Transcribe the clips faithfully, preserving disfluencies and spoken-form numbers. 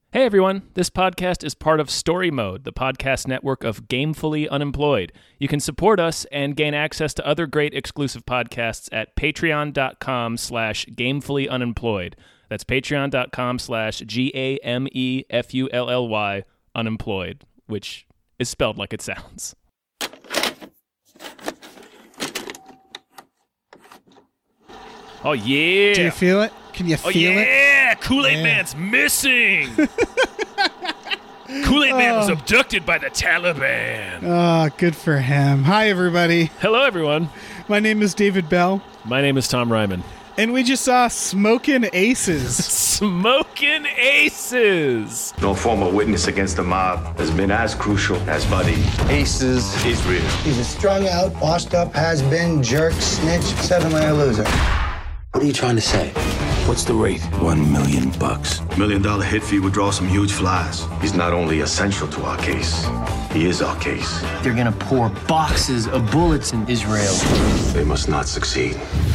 Hey everyone, this podcast is part of Story Mode, the podcast network of Gamefully Unemployed. You can support us and gain access to other great exclusive podcasts at patreon.com slash gamefully unemployed. That's patreon.com slash G-A-M-E-F-U-L-L-Y unemployed, which is spelled like it sounds. Oh yeah! Do you feel it? Can you oh, feel yeah. it? Yeah! Kool-Aid Yeah. Man's missing! Kool-Aid Man was Oh. abducted by the Taliban. Oh, good for him. Hi, everybody. Hello, everyone. My name is David Bell, My name is Tom Ryman. and we just saw Smokin' Aces. Smoking Aces! No former witness against the mob has been as crucial as Buddy. Aces is real. He's a strung out, washed up, has been, jerk, snitch, seven-layer loser. What are you trying to say? What's the rate? One million bucks. Million dollar hit fee would draw some huge flies. He's not only essential to our case, he is our case. They're gonna pour boxes of bullets in Israel. They must not succeed.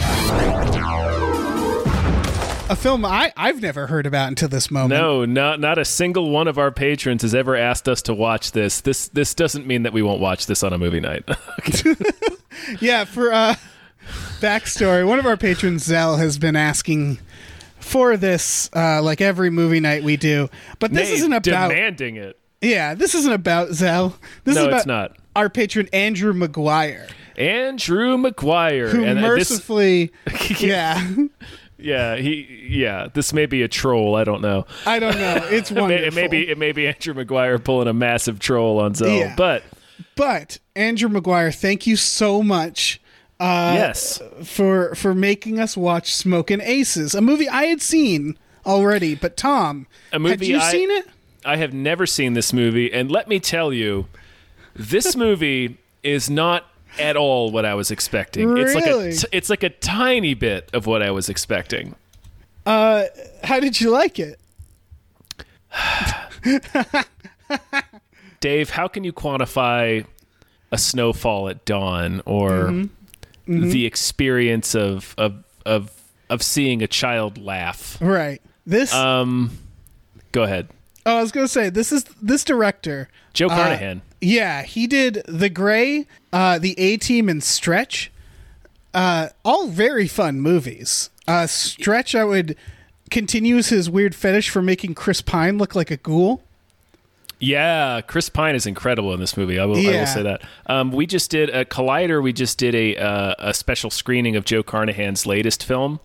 A film I, I've never heard about until this moment. No, not not a single one of our patrons has ever asked us to watch this. This this doesn't mean that we won't watch this on a movie night. Yeah, for uh, backstory, one of our patrons, Zell, has been asking for this uh, like every movie night we do. But this Nay, isn't about... demanding it. Yeah, this isn't about Zell. This No, is about it's not. our patron, Andrew McGuire, Andrew McGuire. who and, uh, this- mercifully... yeah, yeah, he yeah, this may be a troll, I don't know. I don't know. It's It may, wonderful. it may be it may be Andrew McGuire pulling a massive troll on Zell. Yeah. But But Andrew McGuire, thank you so much uh, yes. for for making us watch Smokin' Aces, a movie I had seen already. But Tom, A movie had you I- seen it? I have never seen this movie, and let me tell you, this movie is not at all what I was expecting. It's like a Really? t- it's like a tiny bit of what I was expecting. Uh, how did you like it? Dave, how can you quantify a snowfall at dawn or Mm-hmm. the experience of of of of seeing a child laugh? Right. This. Um, go ahead, oh, I was gonna say this is this director. Joe uh, Carnahan. Yeah, he did The Gray, uh, The A-Team, and Stretch. Uh, all very fun movies. Uh, Stretch, I would continues his weird fetish for making Chris Pine look like a ghoul. Yeah, Chris Pine is incredible in this movie. I will, I Yeah. will say that. Um, we just did a Collider. We just did a uh, a special screening of Joe Carnahan's latest film,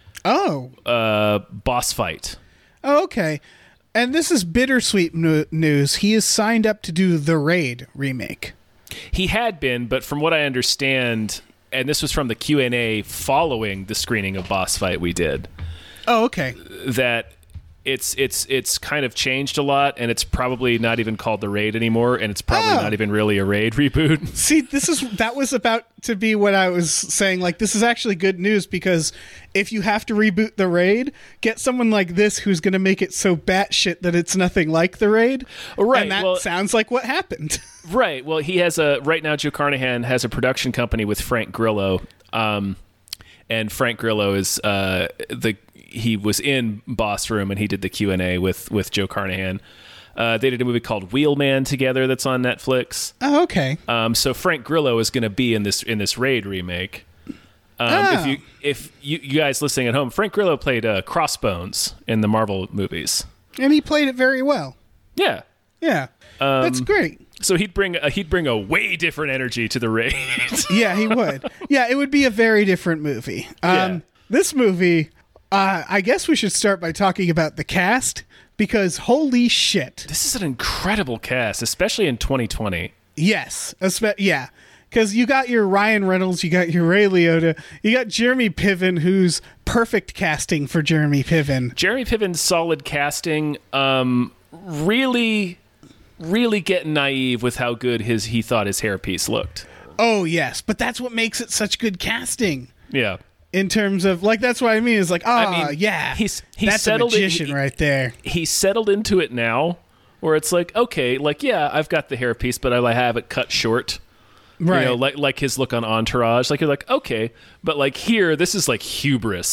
Oh, uh, Boss Fight. oh, okay. And this is bittersweet no- news. He is signed up to do the Raid remake. He had been, but from what I understand, and this was from the Q and A following the screening of Boss Fight we did, Oh, okay. that it's it's it's kind of changed a lot, and it's probably not even called the Raid anymore, and it's probably Oh. not even really a Raid reboot. See, this is that was about to be what I was saying. Like, this is actually good news because if you have to reboot the Raid, get someone like this who's going to make it so batshit that it's nothing like the Raid. Right, And that well- sounds like what happened. Right. Well, he has a right now. Joe Carnahan has a production company with Frank Grillo, um, and Frank Grillo is uh, the he was in Boss Room and he did the Q and A with with Joe Carnahan. Uh, they did a movie called Wheelman together that's on Netflix. Oh, okay. Um, so Frank Grillo is going to be in this in this Raid remake. Um, Oh. If you if you, you guys listening at home, Frank Grillo played uh, Crossbones in the Marvel movies. And he played it very well. Yeah. Yeah. Um, That's great. So he'd bring a, he'd bring a way different energy to the Raid. Yeah, he would. Yeah, it would be a very different movie. Um, Yeah. This movie, uh, I guess we should start by talking about the cast because holy shit. This is an incredible cast, especially in twenty twenty. Yes. Espe- yeah. Because you got your Ryan Reynolds, you got your Ray Liotta, you got Jeremy Piven, who's perfect casting for Jeremy Piven. Jeremy Piven's solid casting, um, really, really getting naive with how good his he thought his hairpiece looked. Oh, yes. But that's what makes it such good casting. Yeah. In terms of, like, that's what I mean. Is like, oh, I mean, yeah. he's- he's that's settled a in- magician he- right there. He's settled into it now, where it's like, okay, like, yeah, I've got the hairpiece, but I have it cut short. Right. You know, like like his look on Entourage. Like, you're like, okay. But, like, here, this is, like, hubris.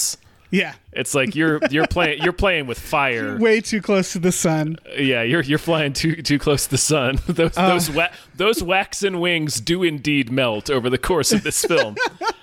Yeah. It's like you're you're playing you're playing with fire. Way too close to the sun. Yeah, you're you're flying too too close to the sun. those Uh. those wa- those waxen wings do indeed melt over the course of this film.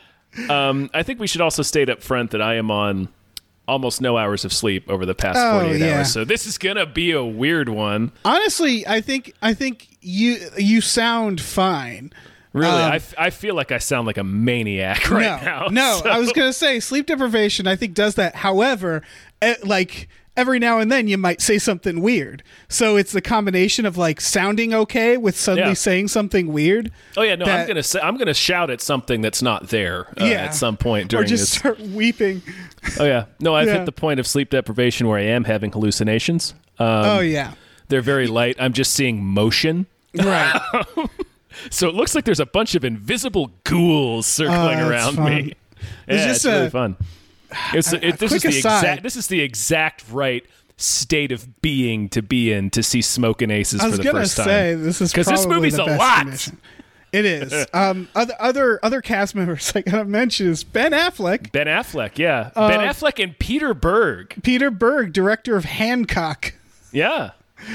um, I think we should also state up front that I am on almost no hours of sleep over the past Oh, forty-eight yeah. hours, so this is gonna be a weird one. Honestly, I think I think you you sound fine. Really, Um, I, f- I feel like I sound like a maniac right no, now. no. so- I was gonna say sleep deprivation. I think does that. However, eh, like every now and then you might say something weird. So it's the combination of like sounding okay with suddenly Yeah. saying something weird. Oh yeah, no, I'm that- gonna say, I'm gonna shout at something that's not there uh, Yeah. at some point Or during just this. start weeping. Oh yeah, no, I've Yeah. hit the point of sleep deprivation where I am having hallucinations. Um, oh yeah, They're very light. I'm just seeing motion. right. So it looks like there's a bunch of invisible ghouls circling Oh, that's around fun. me. There's yeah, just it's really a- fun. It's, a- it, a this is quick the aside. exact. This is the exact right state of being to be in to see Smoking Aces I was for the gonna first time. say this is 'Cause this probably movie's the a best lot. condition. It is. um, other other other cast members I gotta mention is Ben Affleck, Ben Affleck, yeah, Uh, Ben Affleck and Peter Berg, Peter Berg, director of Hancock, yeah,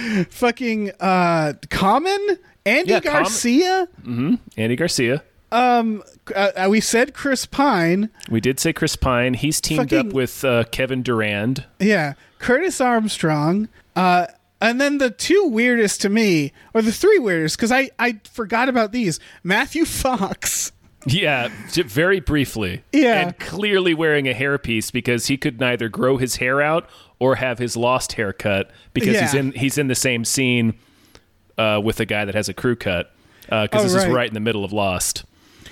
fucking uh, Common, Andy Yeah, Common. Garcia. Andy Garcia. Uh, uh, we said Chris Pine. We did say Chris Pine. He's teamed Fucking- up with uh, Kevin Durand. Yeah, Curtis Armstrong. Uh, and then the two weirdest to me, or the three weirdest, because I, I forgot about these. Matthew Fox. Yeah, j- very briefly. Yeah. And clearly wearing a hairpiece because he could neither grow his hair out or have his lost haircut because he's Yeah. in he's in the same scene uh, with a guy that has a crew cut because Oh, this is right. right in the middle of Lost.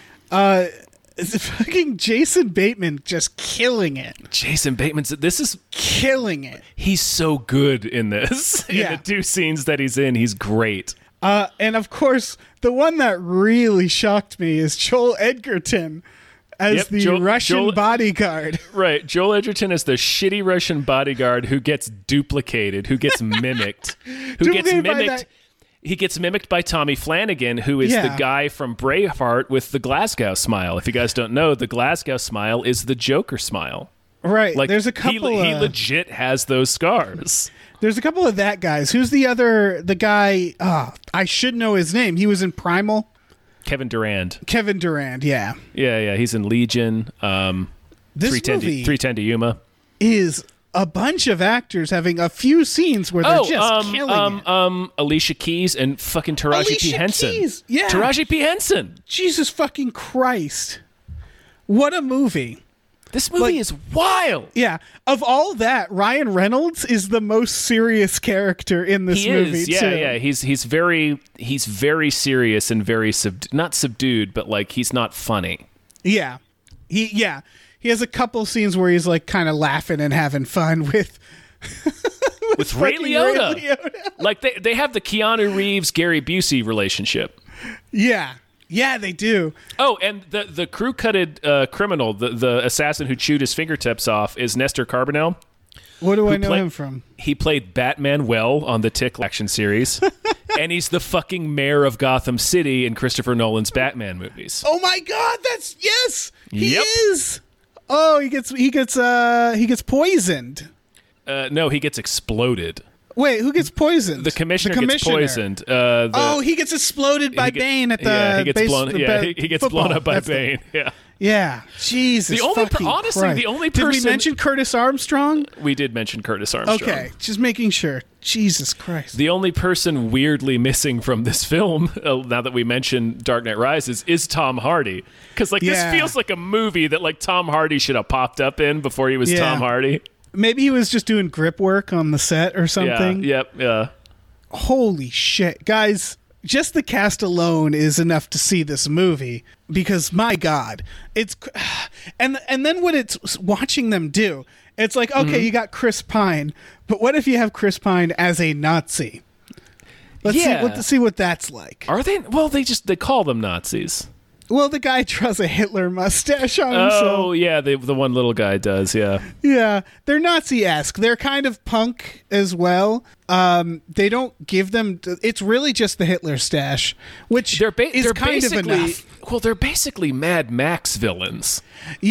Uh, fucking Jason Bateman just killing it. Jason Bateman's this is Killing it. he's so good in this. Yeah. In the two scenes that he's in, he's great. Uh, and of course, the one that really shocked me is Joel Edgerton as Yep, the Joel- Russian Joel- bodyguard. Right. Joel Edgerton is the shitty Russian bodyguard who gets duplicated, who gets mimicked, who gets Duplicated by mimicked. that- He gets mimicked by Tommy Flanagan, who is Yeah. the guy from Braveheart with the Glasgow smile. If you guys don't know, the Glasgow smile is the Joker smile. Right. Like there's a he, couple. he uh, legit has those scars. there's a couple of that guys. Who's the other? The guy. Oh, I should know his name. He was in Primal. Kevin Durand. Kevin Durand. Yeah. Yeah, yeah. He's in Legion. Um, This three ten movie to, three ten to Yuma. is a bunch of actors having a few scenes where they're Oh, just um, killing um, it. um, Alicia Keys and fucking Taraji P. Alicia Henson. Keys, yeah. Taraji P. Henson. Jesus fucking Christ! What a movie. This movie Like- is wild. Yeah. Of all that, Ryan Reynolds is the most serious character in this He movie is, yeah, too. yeah. He's he's very he's very serious and very sub not subdued, but like he's not funny. Yeah. He yeah. He has a couple scenes where he's like kind of laughing and having fun with With Ray fucking Liotta, Ray Liotta. like they they have the Keanu Reeves Gary Busey relationship. Yeah. Yeah, they do. Oh, and the the crew cutted uh, criminal, the the assassin who chewed his fingertips off, is Nestor Carbonell. What do I know play- him from? He played Batman well on the Tick action series, and he's the fucking mayor of Gotham City in Christopher Nolan's Batman movies. Oh my god, that's yes. He Yep. is. Oh, he gets he gets uh he gets poisoned. Uh, no, he gets exploded. Wait, who gets poisoned? The commissioner, The gets poisoned. Uh, the, Oh, he gets exploded by he get- Bane at the yeah, he gets base, blown. the Yeah, ba- he, he gets football. blown up by That's the- Bane. Yeah, yeah, Jesus. The only per- fucking honestly, Christ. the only Did we person- mention Curtis Armstrong? we did mention Curtis Armstrong. Okay, just making sure. Jesus Christ. The only person weirdly missing from this film, uh, now that we mentioned Dark Knight Rises, is Tom Hardy. Because like Yeah. this feels like a movie that like Tom Hardy should have popped up in before he was Yeah. Tom Hardy. Maybe he was just doing grip work on the set or something. Yeah. Yep. Yeah. Holy shit, guys. Just the cast alone is enough to see this movie because my god, it's and and then what it's watching them do. It's like, okay, Mm-hmm. you got Chris Pine, but what if you have Chris Pine as a Nazi? Let's Yeah. see what see what that's like. Are they? Well, they just they call them Nazis. Well, the guy draws a Hitler mustache on him, Oh so yeah, the the one little guy does. Yeah. yeah, they're Nazi-esque. They're kind of punk as well. Um, they don't give them. It's really just the Hitler stash, which They're ba- is they're kind of basically enough. well, they're basically Mad Max villains. Yeah,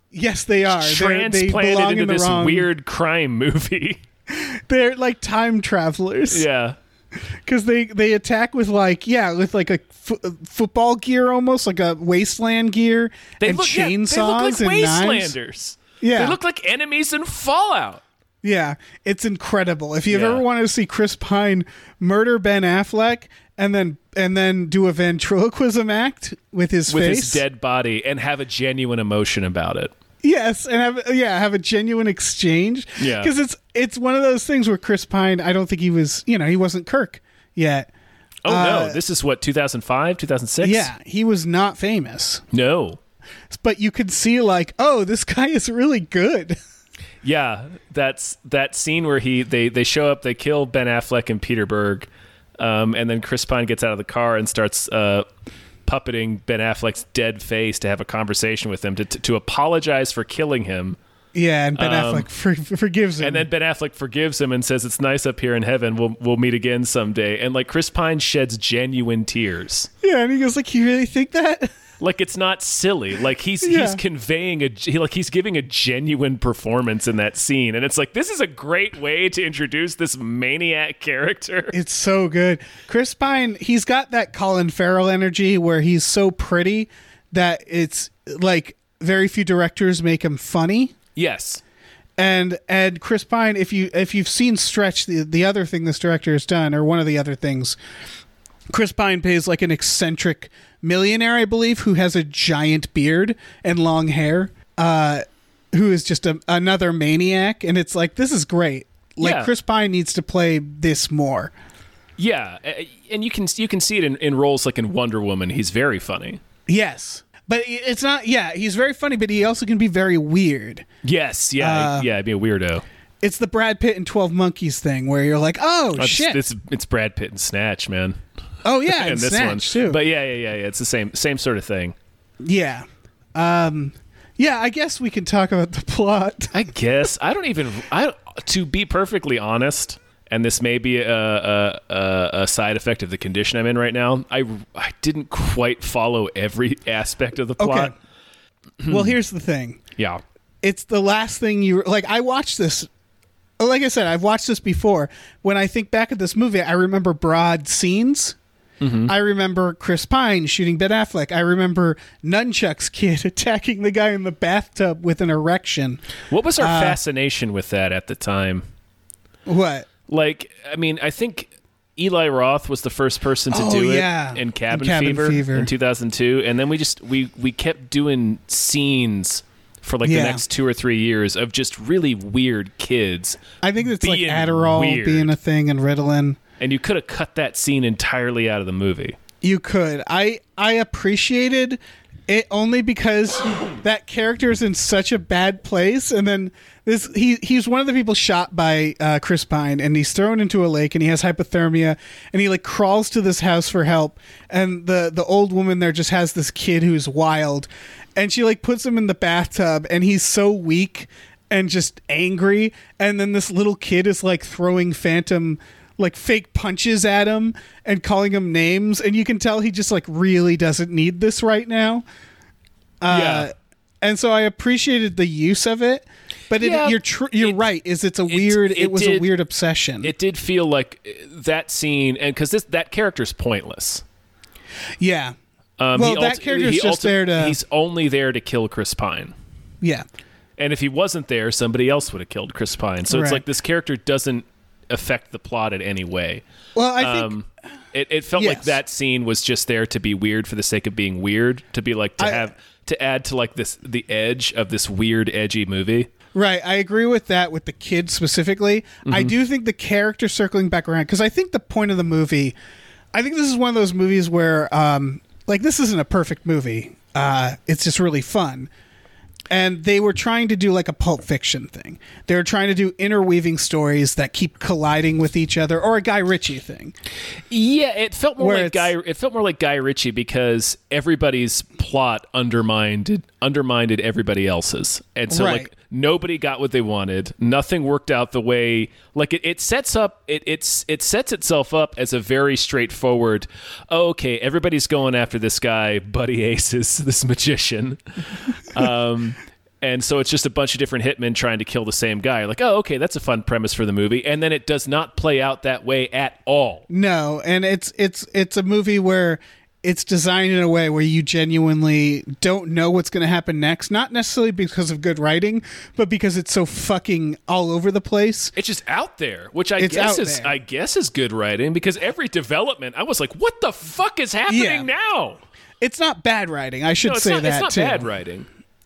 Yes, they are. They're, they transplanted belong into in the this wrong. weird crime movie. They're like time travelers. Yeah. Because they, they attack with like, yeah, with like a fo- football gear almost, like a wasteland gear They and look, yeah, chainsaws they look like and knives. wastelanders. Yeah. They look like enemies in Fallout. Yeah, it's incredible. If you've Yeah. ever wanted to see Chris Pine murder Ben Affleck and then and then do a ventriloquism act with his With face, his dead body and have a genuine emotion about it. yes, and have yeah have a genuine exchange. Yeah. because it's it's one of those things where Chris Pine, I don't think he was, you know, he wasn't Kirk yet. Oh, Uh, no. This is what, two thousand five, two thousand six? Yeah, he was not famous, No. but you could see like, oh, this guy is really good. Yeah, that's that scene where he they, they show up, they kill Ben Affleck and Peter Berg, um, and then Chris Pine gets out of the car and starts uh, puppeting Ben Affleck's dead face to have a conversation with him to to, to apologize for killing him. Yeah, and Ben Um, Affleck for, forgives him. And then Ben Affleck forgives him and says, "It's nice up here in heaven. We'll we'll meet again someday." And like Chris Pine sheds genuine tears. yeah, and he goes like, "You really think that?" Like it's not silly. Like he's Yeah. he's conveying a he, like he's giving a genuine performance in that scene, and it's like this is a great way to introduce this maniac character. It's so good. Chris Pine, he's got that Colin Farrell energy where he's so pretty that it's like very few directors make him funny. Yes, And and Chris Pine, if you if you've seen Stretch, the the other thing this director has done, or one of the other things, Chris Pine plays like an eccentric millionaire, I believe, who has a giant beard and long hair, uh, who is just a, another maniac, and it's like, this is great. Like Yeah. Chris Pine needs to play this more. yeah, a- and you can you can see it in, in roles like in Wonder Woman. He's very funny. Yes. But it's not, yeah, he's very funny, but he also can be very weird. Yes, yeah, Uh, yeah, I'd be a weirdo. It's the Brad Pitt and twelve Monkeys thing where you're like, oh, It's, shit. it's it's Brad Pitt and Snatch, man. oh, yeah, and, and this Snatch, one too. But yeah, yeah, yeah, yeah. It's the same same sort of thing. Yeah. Um, yeah, I guess we can talk about the plot. I guess I don't even. I to be perfectly honest, and this may be a, a, a, a side effect of the condition I'm in right now. I I didn't quite follow every aspect of the plot. Okay. Well, here's the thing. Yeah. It's the last thing you like. I watched this. Like I said, I've watched this before. When I think back at this movie, I remember broad scenes. I remember Chris Pine shooting Ben Affleck. I remember Nunchuck's kid attacking the guy in the bathtub with an erection. What was our Uh, fascination with that at the time? What? Like, I mean, I think Eli Roth was the first person to Oh, do it yeah. in Cabin, In Cabin Fever, Fever. in two thousand two, and then we just we we kept doing scenes for like Yeah. the next two or three years of just really weird kids. I think it's like Being Adderall weird. being a thing and Ritalin. And you could have cut that scene entirely out of the movie. You could. I I appreciated it only because that character is in such a bad place, and then this he he's one of the people shot by uh, Chris Pine, and he's thrown into a lake, and he has hypothermia, and he like crawls to this house for help, and the the old woman there just has this kid who's wild, and she like puts him in the bathtub, and he's so weak and just angry, and then this little kid is like throwing phantom like fake punches at him and calling him names, and you can tell he just like really doesn't need this right now. Uh, Yeah. And so I appreciated the use of it, but it, Yeah, you're tr- you're it- right. Is it's a weird? It, it was did- a weird obsession. It did feel like uh, that scene, and because this that character's pointless. yeah. Um, Well, he that ulti- character's he just ulti- there to- He's only there to kill Chris Pine. Yeah. And if he wasn't there, somebody else would have killed Chris Pine. So it's Right. like this character doesn't affect the plot in any way. Well, I think Um, it, it felt like Yes. that scene was just there to be weird for the sake of being weird, to be like to I- have to add to like this the edge of this weird edgy movie. right. I agree with that with the kid specifically. I do think the character circling back around, because I think the point of the movie, I think this is one of those movies where, um, like, this isn't a perfect movie. Uh, it's just really fun. And they were trying to do like a Pulp Fiction thing. They were trying to do interweaving stories that keep colliding with each other, or a Guy Ritchie thing. Yeah, it felt more Where like Guy. it's- It felt more like Guy Ritchie because everybody's plot undermined undermined everybody else's, and so Right. like nobody got what they wanted. Nothing worked out the way. Like it, it sets up. It it's it sets itself up as a very straightforward. Oh, okay, everybody's going after this guy, Buddy Aces, this magician. Um, And so it's just a bunch of different hitmen trying to kill the same guy. Like, oh, okay, that's a fun premise for the movie. And then it does not play out that way at all. No, and it's it's it's a movie where it's designed in a way where you genuinely don't know what's going to happen next. Not necessarily because of good writing, but because it's so fucking all over the place. It's just out there, which I It's guess out is there. I guess is good writing, because every development, I was like, what the fuck is happening Yeah. now? It's not bad writing. I should No, it's say not, that it's not too. bad writing.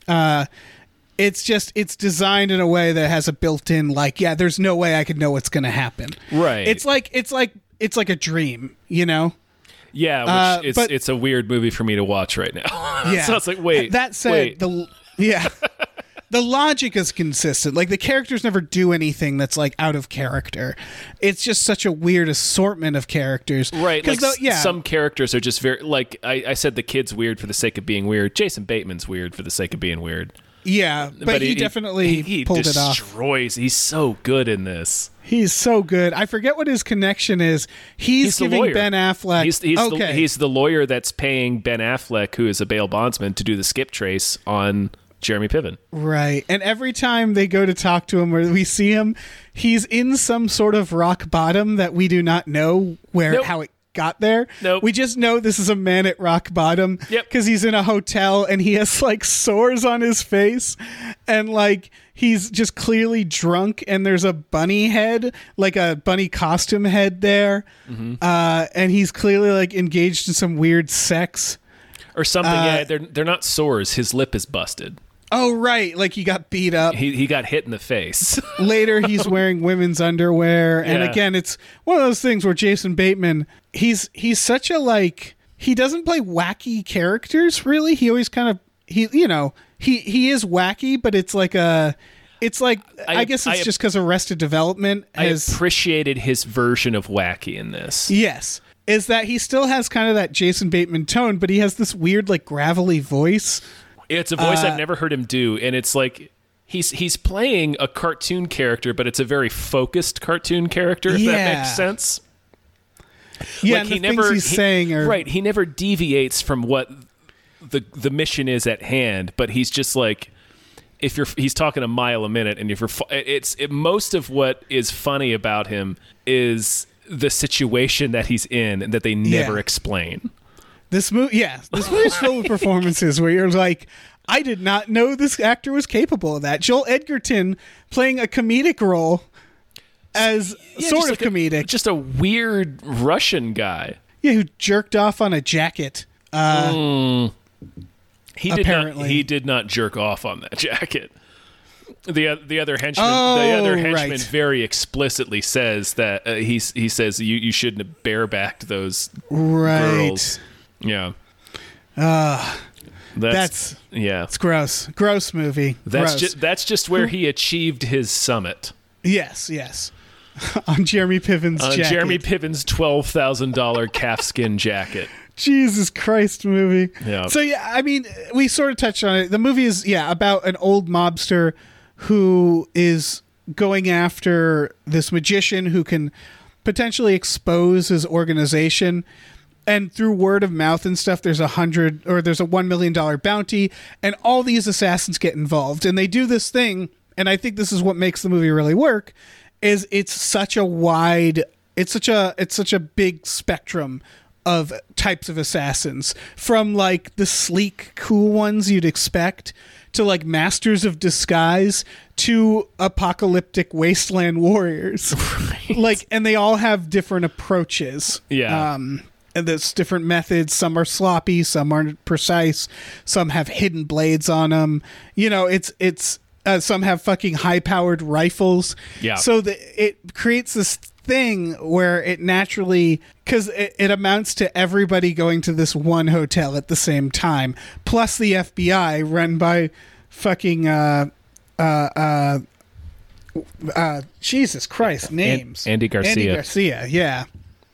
It's just it's designed in a way that has a built-in like, yeah, there's no way I could know what's going to happen. Right. It's like it's like it's like a dream, you know? Yeah, which Uh, it's but- it's a weird movie for me to watch right now. Yeah. So it's like, wait. That said, wait. the yeah. The logic is consistent. Like, the characters never do anything that's like out of character. It's just such a weird assortment of characters. Right, like though, s- yeah, some characters are just very, like, I, I said the kid's weird for the sake of being weird. Jason Bateman's weird for the sake of being weird. yeah, but, he, definitely he, he pulled it off. destroys. He's so good in this. He's so good. I forget what his connection is. He's, He's the giving lawyer. Ben Affleck. He's, he's, okay. the, he's the lawyer that's paying Ben Affleck, who is a bail bondsman, to do the skip trace on Jeremy Piven. Right. And every time they go to talk to him or we see him, he's in some sort of rock bottom that we do not know where Nope. how it got there. Nope. We just know this is a man at rock bottom Yep. because he's in a hotel and he has like sores on his face and like he's just clearly drunk and there's a bunny head, like a bunny costume head there. Mm-hmm. Uh, and he's clearly like engaged in some weird sex. Or something. Uh, yeah, they're, they're not sores. His lip is busted. Oh, right. Like he got beat up. He, he got hit in the face. Later he's wearing women's underwear, and Yeah. again it's one of those things where Jason Bateman he's he's such a like he doesn't play wacky characters really. He always kind of he you know he he is wacky, but it's like a it's like I, I- guess it's I- just because Arrested Development I has appreciated his version of wacky in this. yes is that he still has kind of that Jason Bateman tone, but he has this weird like gravelly voice. It's a voice Uh, I've never heard him do, and it's like he's he's playing a cartoon character, but it's a very focused cartoon character, if Yeah. that makes sense. Yeah, Like, and he the never things he's he- saying are right. He never deviates from what the the mission is at hand, but he's just like, if you're he's talking a mile a minute, and if you're fu- it's it, most of what is funny about him is the situation that he's in and that they never Yeah. explain. This movie, yeah, this movie's full of performances where you're like, I did not know this actor was capable of that. Joel Edgerton playing a comedic role as Yeah, sort just of like a- comedic, just a weird Russian guy. yeah, who jerked off on a jacket. Uh, He did Apparently. not. He did not jerk off on that jacket. The oth- the other henchman, Oh, the other henchman, right. very explicitly says that uh, he he says you you shouldn't have barebacked those right. girls. Yeah. Uh, that's, That's yeah. it's gross, gross movie. That's gross. just that's just where he achieved his summit. yes, yes. On Jeremy Piven's On jacket. Jeremy Piven's twelve thousand dollar calfskin jacket. Jesus Christ movie. Yeah. So yeah, I mean, we sort of touched on it. The movie is yeah about an old mobster who is going after this magician who can potentially expose his organization. And through word of mouth and stuff, there's a hundred or there's a one million dollar bounty, and all these assassins get involved, and they do this thing. And I think this is what makes the movie really work. Is it's such a wide, it's such a it's such a big spectrum of types of assassins, from like the sleek, cool ones you'd expect to like masters of disguise to apocalyptic wasteland warriors. Right. Like, and they all have different approaches. Yeah. Um, and there's different methods. Some are sloppy, some aren't precise, some have hidden blades on them. You know, it's it's uh, some have fucking high-powered rifles. Yeah. So the, it creates this thing where it naturally, because it, it amounts to everybody going to this one hotel at the same time, plus the F B I run by fucking uh uh uh. Uh, Jesus Christ, names. Andy Garcia. Andy Garcia, yeah.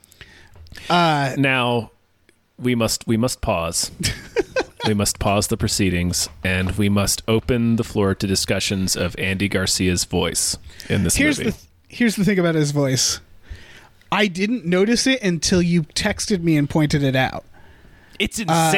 Uh, Now, we must we must pause. We must pause the proceedings, and we must open the floor to discussions of Andy Garcia's voice in this here's movie. the here's the thing about his voice. I didn't notice it until you texted me and pointed it out. It's insane.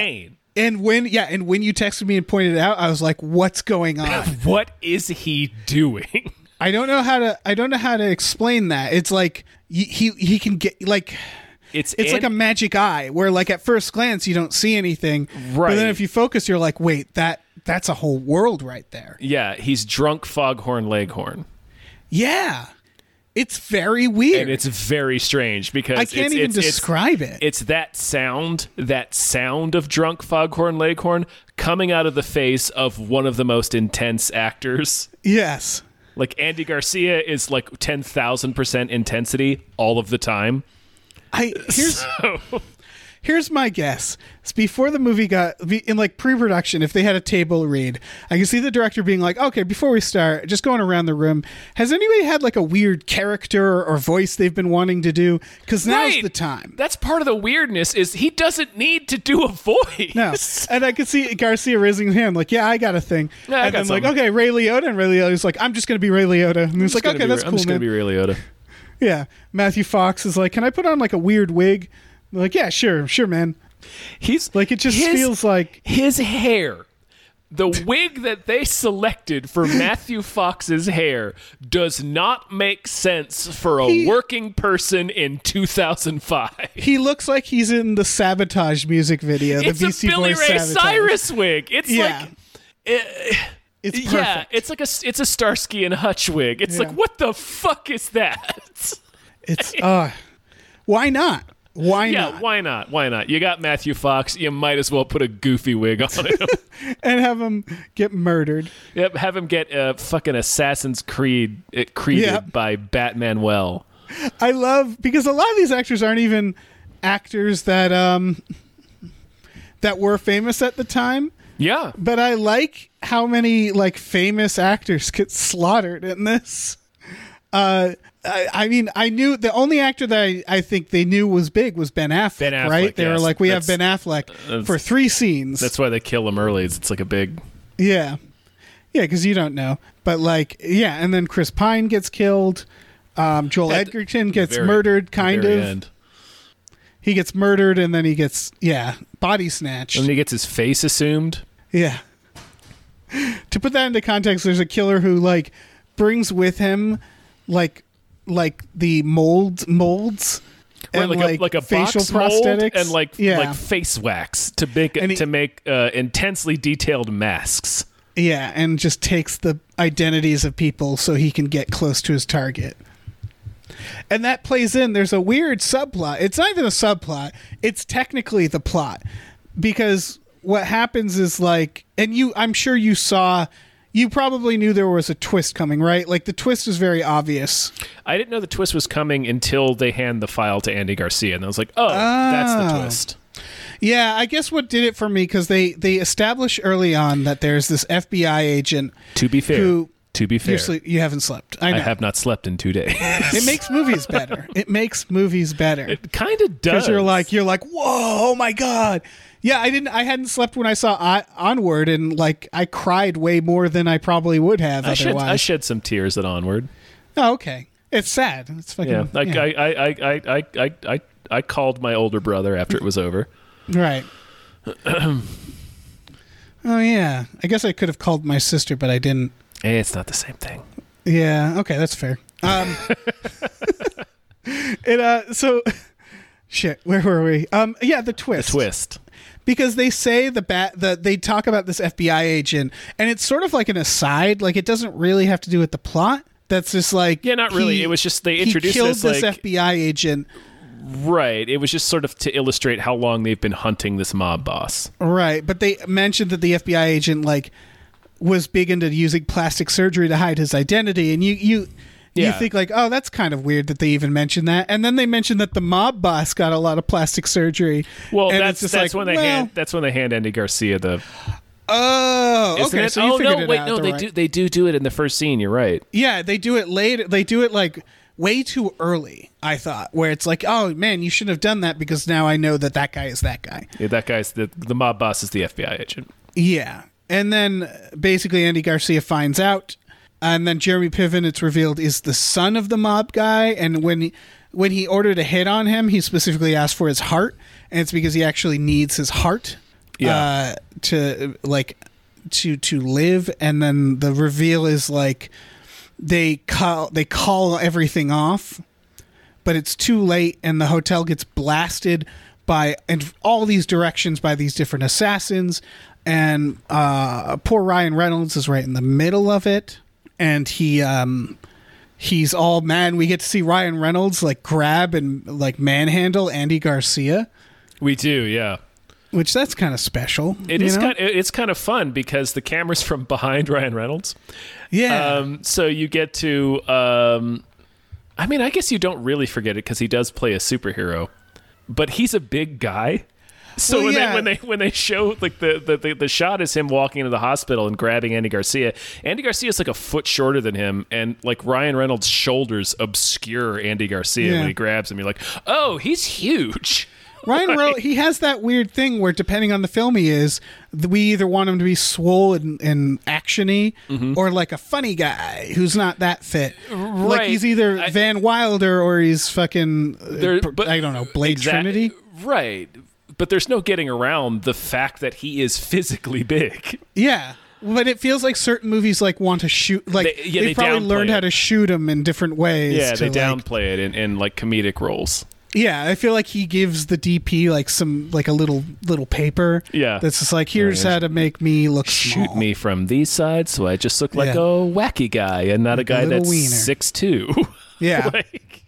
And when yeah, and when you texted me and pointed it out, I was like, "What's going on? What is he doing?" I don't know how to. I don't know how to explain that. It's like he he, he can get like. It's It's an- like a magic eye, where like at first glance you don't see anything, Right. But then if you focus, you're like, "Wait, that that's a whole world right there." yeah, he's drunk Foghorn Leghorn. Yeah, it's very weird. And it's very strange because I can't it's, even it's, it's- describe it. It's that sound, that sound of drunk Foghorn Leghorn coming out of the face of one of the most intense actors. Yes. Like Andy Garcia is like ten thousand percent intensity all of the time. I here's here's my guess. It's before the movie got in like pre-production. If they had a table read, I can see the director being like, "Okay, before we start, just going around the room. Has anybody had like a weird character or voice they've been wanting to do? Because now's Right. the time." That's part of the weirdness is he doesn't need to do a voice. No, and I could see Garcia raising his hand, like, "Yeah, I got a thing." Yeah, I and got then like, something. "Okay, Ray Liotta," and Ray Liotta's like, "I'm just going to be Ray Liotta," and he's like, Gonna "Okay, be- that's I'm cool, just man." gonna be Ray Liotta. Yeah, Matthew Fox is like, "Can I put on like a weird wig?" They're like, "Yeah, sure, sure, man." He's Like, it just his- feels like his hair. The wig that they selected for Matthew Fox's hair does not make sense for a He- working person in two thousand five. he looks like he's in the Sabotage music video. It's the a Beastie Billy Boys Ray Sabotage. Cyrus wig. It's Yeah. like it, It's perfect. yeah, it's like a it's a Starsky and Hutch wig. It's Yeah. like, what the fuck is that? It's uh, why not? Why Yeah, not? why not? Why not? You got Matthew Fox. You might as well put a goofy wig on him. And have him get murdered. Yep, have him get uh, fucking Assassin's Creed uh, creeded Yep. by Batman. Well, I love because a lot of these actors aren't even actors that um that were famous at the time. yeah, But I like how many like famous actors get slaughtered in this. Uh, I, I mean, I knew the only actor that I, I think they knew was big was Ben Affleck. Ben Affleck, right? They were yes. like, we That's- have Ben Affleck that's- for three scenes. that's why they kill him early. It's, it's like a big. Yeah. Yeah, because you don't know. But, like, yeah, and then Chris Pine gets killed. Um, Joel At Edgerton gets very- murdered, kind very of. end. He gets murdered, and then he gets, yeah, body snatched. And he gets his face assumed. Yeah. To put that into context, there's a killer who, like, brings with him, like, like the mold molds Right, and like, like, a like a facial box mold prosthetics and like yeah. like face wax to make And he- to make uh, intensely detailed masks. Yeah, and just takes the identities of people so he can get close to his target. And that plays in. There's a weird subplot. It's not even a subplot. It's technically the plot. Because what happens is like, and you, I'm sure you saw, you probably knew there was a twist coming, right? Like the twist is very obvious. I didn't know the twist was coming until they hand the file to Andy Garcia, and I was like, "Oh, that's the Oh. twist." Yeah, I guess what did it for me, because they, they establish early on that there's this F B I agent To be fair, who, to be fair, you're sleep, you haven't slept. I know. I have not slept in two days. It makes movies better. It makes movies better. It kind of does. Because you're like you're like, whoa, oh my god. Yeah, I didn't I hadn't slept when I saw I, Onward, and like I cried way more than I probably would have I shed, otherwise. I shed some tears at Onward. Oh, okay. It's sad. It's fucking Yeah, like yeah. I, I, I, I, I, I, I, I called my older brother after it was over. Right. Oh yeah. I guess I could have called my sister, but I didn't. Eh, it's not the same thing. Yeah, okay, that's fair. Um it uh so shit, where were we? Um yeah, the twist. The twist. Because they say the bat the they talk about this F B I agent, and it's sort of like an aside, like it doesn't really have to do with the plot. That's just like Yeah, not really. he- It was just they he introduced killed this, this like- F B I agent, Right. It was just sort of to illustrate how long they've been hunting this mob boss. right? But they mentioned that the F B I agent like was big into using plastic surgery to hide his identity, and you you. You Yeah. think like, oh, that's kind of weird that they even mentioned that, and then they mentioned that the mob boss got a lot of plastic surgery. Well, and that's it's just that's like, when they well, hand that's when they hand Andy Garcia the. Oh, Isn't okay. it? So you oh figured no! it Wait, out no. the They right- do they do do it in the first scene. You're right. Yeah, they do it later. They do it like way too early, I thought, where it's like, oh man, you shouldn't have done that because now I know that that guy is that guy. Yeah, that guy's the the mob boss is the F B I agent. Yeah. And then basically Andy Garcia finds out, and then Jeremy Piven, it's revealed, is the son of the mob guy. And when he, when he ordered a hit on him, he specifically asked for his heart, and it's because he actually needs his heart. Yeah. uh, to like to to live, and then the reveal is like they call they call everything off, but it's too late, and the hotel gets blasted by in all these directions by these different assassins, and uh, poor Ryan Reynolds is right in the middle of it, and he um, he's all mad. We get to see Ryan Reynolds like grab and like manhandle Andy Garcia. We do, yeah. Which that's kind of special. It you is know? kind. It's kind of fun because the camera's from behind Ryan Reynolds. Yeah. Um, so you get to. Um, I mean, I guess you don't really forget it because he does play a superhero, but he's a big guy. So Well, when yeah. they when they when they show like the, the, the, the shot is him walking into the hospital and grabbing Andy Garcia. Andy Garcia is like a foot shorter than him, and like Ryan Reynolds' shoulders obscure Andy Garcia Yeah. when he grabs him. You're like, oh, he's huge. Ryan Reynolds, he has that weird thing where depending on the film he is, th- we either want him to be swole and, and actiony, Mm-hmm. or like a funny guy who's not that fit. Like Right. he's either I- Van Wilder or he's fucking uh, There- pr- but- I don't know, Blade Exact- Trinity. Right. But there's no getting around the fact that he is physically big. Yeah. But it feels like certain movies like want to shoot like They- yeah, they, they probably downplay learned how it. to shoot him in different ways. Yeah, to, they like- downplay it in, in like comedic roles. Yeah, I feel like he gives the D P like some like a little little paper. Yeah. That's just like here's Right. how to make me look Shoot small. me from these sides so I just look like Yeah. a wacky guy and not Like a a guy little that's wiener. six two. Yeah. like,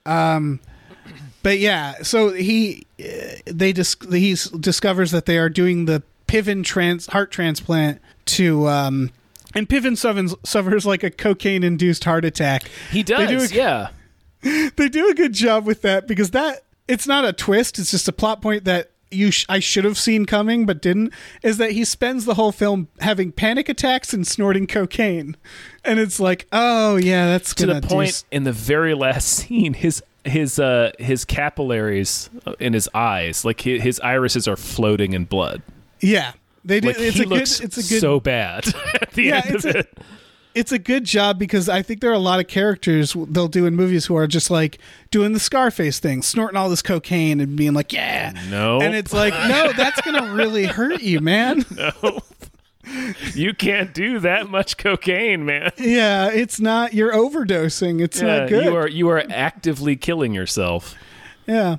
But yeah, so he uh, they dis- he s- discovers that they are doing the Piven trans heart transplant to um and Piven suffers, suffers like a cocaine induced heart attack. he They do does, a- yeah. They do a good job with that because that it's not a twist, it's just a plot point that you sh- I should have seen coming but didn't, is that he spends the whole film having panic attacks and snorting cocaine. And it's like, "Oh, yeah, that's To going to the do point s- in the very last scene, his his uh his capillaries in his eyes, like his, his irises are floating in blood. Yeah. They did Like it's he a looks good it's a good so bad at the Yeah, end it's of a- it. it's a good job because I think there are a lot of characters they'll do in movies who are just like doing the Scarface thing, snorting all this cocaine and being like, yeah. No. And it's like, no, that's going to really hurt you, man. You can't do that much cocaine, man. Yeah, it's not, you're overdosing. It's Yeah, not good. you are you are actively killing yourself. Yeah.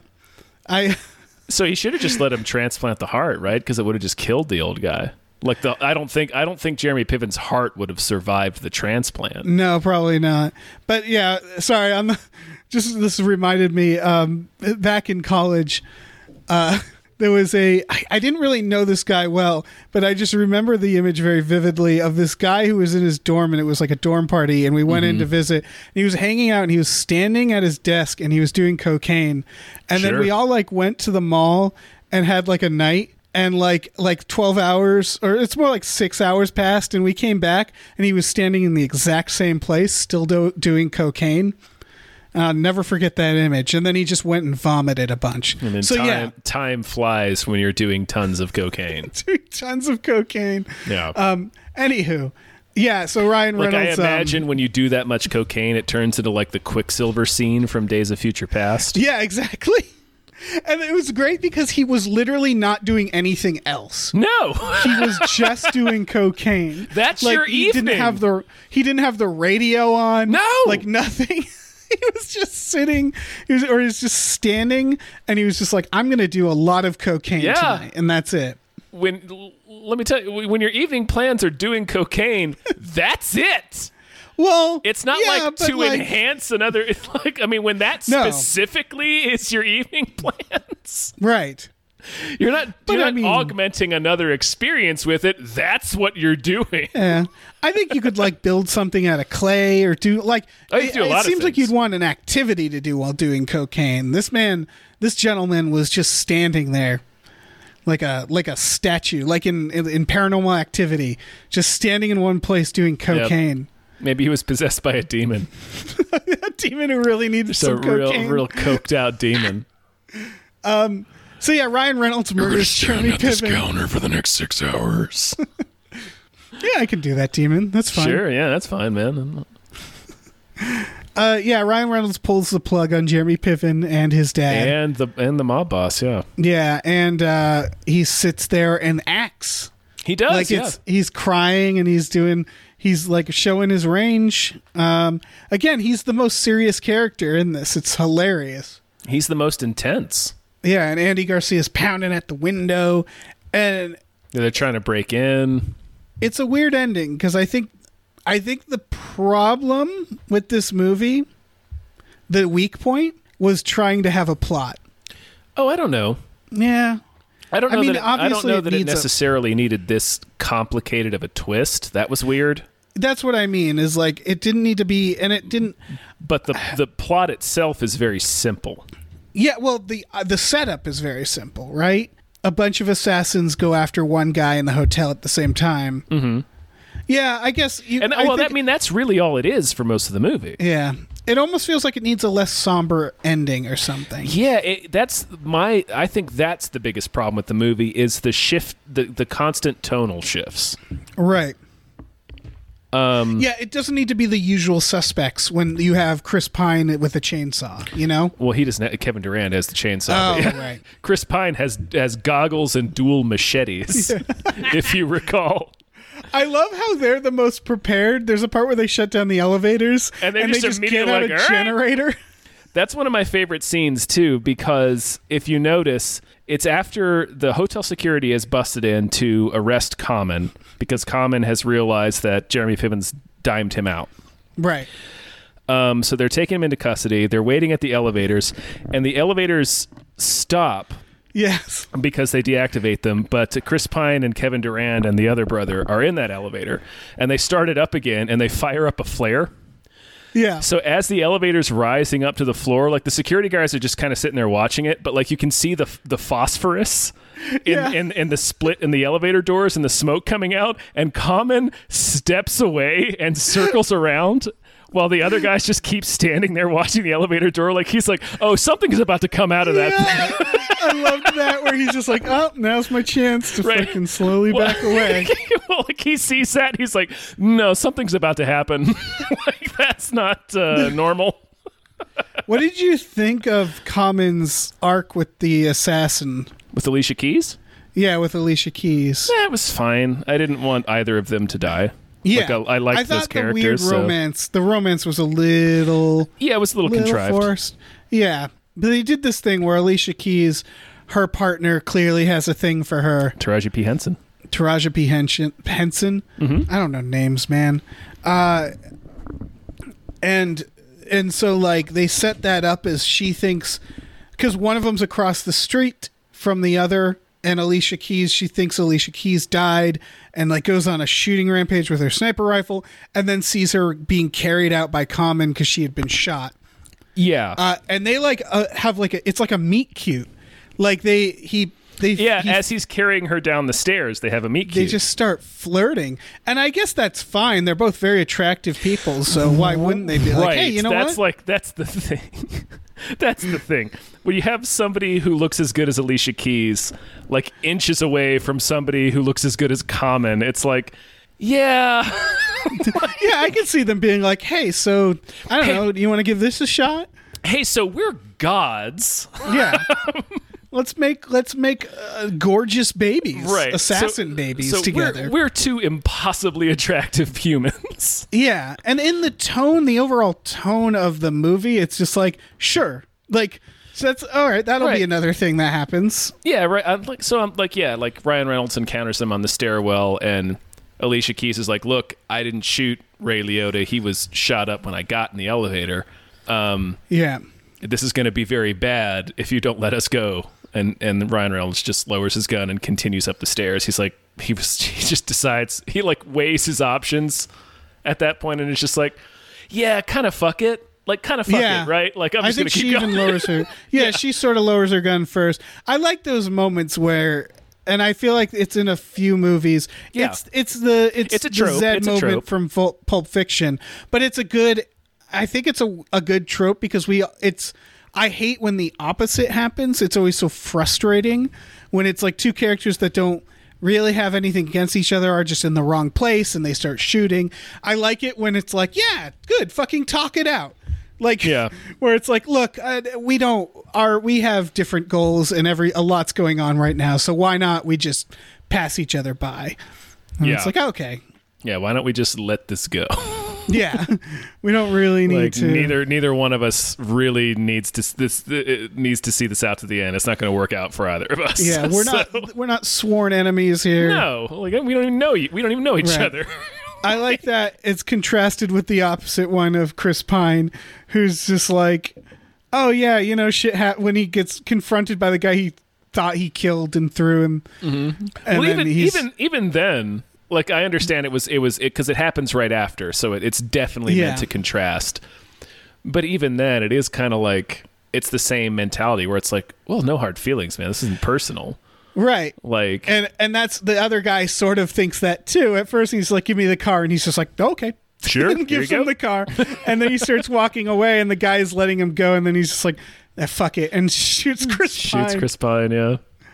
I, So he should have just let him transplant the heart, right? Because it would have just killed the old guy. Like the, I don't think I don't think Jeremy Piven's heart would have survived the transplant. no, probably not. But yeah, sorry. I'm just, this reminded me, um, back in college, uh, there was a I, I didn't really know this guy well, but I just remember the image very vividly of this guy who was in his dorm, and it was like a dorm party, and we went in to visit, and he was hanging out and he was standing at his desk and he was doing cocaine, and then Sure. we all like went to the mall and had like a night, and like like twelve hours, or it's more like six hours passed, and we came back and he was standing in the exact same place still do- doing cocaine. I'll never forget that image. And then he just went and vomited a bunch. And then so time, yeah, time flies when you're doing tons of cocaine. doing tons of cocaine. Yeah. Um. Anywho, yeah. So Ryan like Reynolds. I imagine um, when you do that much cocaine, it turns into like the Quicksilver scene from Days of Future Past. yeah, exactly. And it was great because he was literally not doing anything else. No. He was just doing cocaine. That's like, your he evening. Didn't have the he didn't have the radio on. No! like nothing. He was just sitting, he was, or he was just standing, and he was just like, "I'm going to do a lot of cocaine Yeah. tonight," and that's it. when let me tell you, when your evening plans are doing cocaine, that's it. Well, It's not yeah, like but, to like, enhance another. It's like I mean, when that No. specifically is your evening plans, right. you're not But you're I not mean- augmenting another experience with it. That's what you're doing. Yeah, I think you could like build something out of clay or do like. Oh, you it, do a it lot of seems like things. you'd want an activity to do while doing cocaine. This man, this gentleman, was just standing there, like a like a statue, like in in, in Paranormal Activity, just standing in one place doing cocaine. Maybe he was possessed by a demon. A demon who really needed Just a some real, cocaine. real coked out demon. So yeah, Ryan Reynolds murders Jeremy Piven. counter for the next six hours. Yeah, I can do that, demon. That's fine. Sure, yeah, that's fine, man. Uh, yeah, Ryan Reynolds pulls the plug on Jeremy Piven and his dad. And the and the mob boss, yeah. Yeah, and uh, he sits there and acts. He does, like yeah. it's he's crying and he's doing he's like showing his range. Um, again, he's the most serious character in this. It's hilarious. He's the most intense. Yeah, and Andy Garcia's pounding at the window, and They're trying to break in. it's a weird ending because I think I think the problem with this movie, the weak point, was trying to have a plot. Oh, I don't know. Yeah. I don't I know mean, that it, I don't obviously know it that it needs a- necessarily needed this complicated of a twist. That was weird. That's what I mean, is like it didn't need to be, and it didn't. But the the plot itself is very simple. Yeah, well, the uh, the setup is very simple, right? A bunch of assassins go after one guy in the hotel at the same time. Mm-hmm. Yeah, I guess. You, And I well, think- that I mean that's really all it is for most of the movie. Yeah, it almost feels like it needs a less somber ending or something. Yeah, it, that's my. I think that's the biggest problem with the movie is the shift, the the constant tonal shifts. Right. Um, yeah, it doesn't need to be the usual suspects when you have Chris Pine with a chainsaw, you know? Well, he doesn't. Have, Kevin Durant has the chainsaw. Oh, but yeah. right. Chris Pine has has goggles and dual machetes, if you recall. I love how they're the most prepared. There's a part where they shut down the elevators And they just get immediately out like, a "All right." generator. That's one of my favorite scenes too, because if you notice, it's after the hotel security has busted in to arrest Common because Common has realized that Jeremy Piven's dimed him out. Right. Um, so they're taking him into custody. They're waiting at the elevators, and the elevators stop Yes. because they deactivate them. But Chris Pine and Kevin Durant and the other brother are in that elevator, and they start it up again, and they fire up a flare. Yeah. So as the elevator's rising up to the floor, like the security guys are just kind of sitting there watching it, but like you can see the the phosphorus in, Yeah. in, in the split in the elevator doors and the smoke coming out, and Common steps away and circles around while the other guys just keep standing there watching the elevator door like he's like, oh, something's about to come out of that. Yeah. I loved that where he's just like, oh, now's my chance to Right. fucking slowly Well- back away. Well, like he sees that, he's like, no, something's about to happen. Like that's not uh, normal. What did you think of Common's arc with the assassin? With Alicia Keys? Yeah, with Alicia Keys. Yeah, it was fine. I didn't want either of them to die. Yeah, Like, I, I liked I thought those characters. the weird so- romance. The romance was a little, Yeah, it was a little, little contrived. forced. Yeah, but they did this thing where Alicia Keys, her partner, clearly has a thing for her. Taraji P. Henson. Taraji P. Henson. Henson? Mm-hmm. I don't know names, man. Uh, and and so like they set that up as she thinks, because one of them's across the street from the other, and Alicia Keys, she thinks Alicia Keys died, and like goes on a shooting rampage with her sniper rifle, and then sees her being carried out by Common because she had been shot. Yeah. Uh, and they like uh, have like a, it's like a meet cute, like they he they yeah, he as he's carrying her down the stairs, they have a meet they cute. just start flirting, and I guess that's fine. They're both very attractive people, so why wouldn't they be like, right. hey, you know that's what? like that's the thing. That's the thing. When you have somebody who looks as good as Alicia Keys, like inches away from somebody who looks as good as Common, it's like, yeah. Yeah, I can see them being like, hey, so I don't Hey. know, do you want to give this a shot? Hey, so we're gods. Yeah. Let's make let's make uh, gorgeous babies, Right. assassin So- babies so together. We're, we're two impossibly attractive humans. Yeah, and in the tone, the overall tone of the movie, it's just like, sure, like, so that's all right. That'll Right. be another thing that happens. Yeah, right. I'm like, so I'm like, yeah, like Ryan Reynolds encounters them on the stairwell, and Alicia Keys is like, look, I didn't shoot Ray Liotta. He was shot up when I got in the elevator. Um, Yeah, this is going to be very bad if you don't let us go. And and Ryan Reynolds just lowers his gun and continues up the stairs. He's like, he was, he just decides, he like weighs his options at that point, and it's just like, yeah, kind of fuck it. Like, kind of fuck yeah, it, right? Like, I'm I just going think to she keep going. even lowers her. Yeah, Yeah. she sort of lowers her gun first. I like those moments where, and I feel like it's in a few movies. Yeah. It's it's the it's, It's a the trope. Zed It's a moment trope. from Ful- Pulp Fiction, but it's a good. I think it's a a good trope because we it's. I hate when the opposite happens. It's always so frustrating when it's like two characters that don't really have anything against each other are just in the wrong place and they start shooting. I like it when it's like, yeah, good, fucking talk it out. Like, Yeah. where it's like, look, uh, we don't are we have different goals and every a lot's going on right now, so why not we just pass each other by? And Yeah. it's like, okay, Yeah, why don't we just let this go? yeah, we don't really need Like to. neither neither one of us really needs to this it needs to see this out to the end. It's not going to work out for either of us. Yeah, we're So- not we're not sworn enemies here. No, like we don't even know you. We don't even know each Right. other. I like that it's contrasted with the opposite one of Chris Pine, who's just like, oh yeah, you know, shit. Ha- when he gets confronted by the guy he thought he killed and threw him, mm-hmm. and Well, then even he's, even even then, like I understand it was it was because it, it happens right after, so it, it's definitely Yeah. meant to contrast. But even then, it is kind of like it's the same mentality where it's like, well, no hard feelings, man. This isn't personal. right. Like, And and that's the other guy sort of thinks that too. At first he's like, give me the car, and he's just like, okay. sure, and here gives you him go. the car, and then he starts walking away, and the guy is letting him go, and then he's just like, ah, fuck it, and shoots Chris Shoots Pine. Chris Pine, yeah.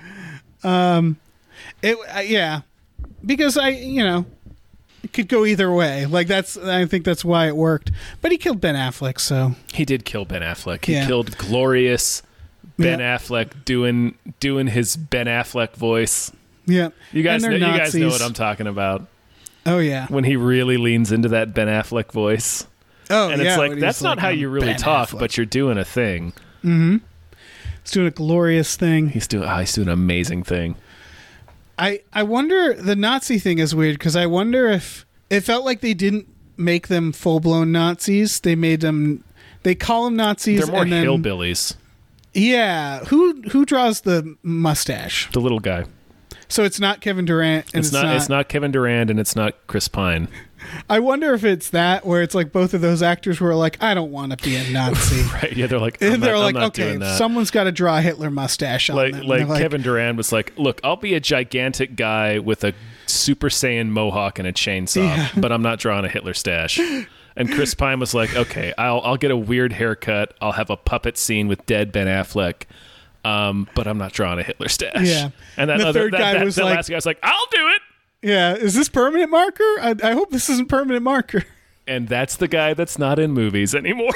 It, uh, yeah, because I, you know, it could go either way. Like that's, I think that's why it worked. But he killed Ben Affleck, so He did kill Ben Affleck. He Yeah. killed glorious Ben Yeah. Affleck doing doing his Ben Affleck voice. yeah. You guys, And know, they're you guys know Nazis. what I'm talking about Oh yeah. when he really leans into that Ben Affleck voice. Oh And yeah. it's like when that's he's not like, how "I'm you really Ben talk, Affleck." but you're doing a thing. He's doing a glorious thing. He's doing oh, he's doing an amazing thing. I I wonder, the Nazi thing is weird because I wonder if it felt like they didn't make them full blown Nazis. They made them. They call them Nazis. They're more and then, hillbillies. Yeah. Who who draws the mustache? The little guy. So it's not Kevin Durant. And It's, not, It's not Kevin Durant and it's not Chris Pine. I wonder if it's that where it's like both of those actors were like, I don't want to be a Nazi. Right? Yeah, they're like, I'm And they're not, like, I'm not okay, doing that. someone's got to draw a Hitler mustache on like them. And like they're Kevin Durant was like, look, I'll be a gigantic guy with a Super Saiyan mohawk and a chainsaw, Yeah. but I'm not drawing a Hitler stash. And Chris Pine was like, okay, I'll I'll get a weird haircut. I'll have a puppet scene with dead Ben Affleck. Um, but I'm not drawing a Hitler stash. Yeah. And that The other third that, guy that, was that like- last guy was like, I'll do it. Yeah, is this permanent marker? I, I hope this isn't permanent marker. And that's the guy that's not in movies anymore.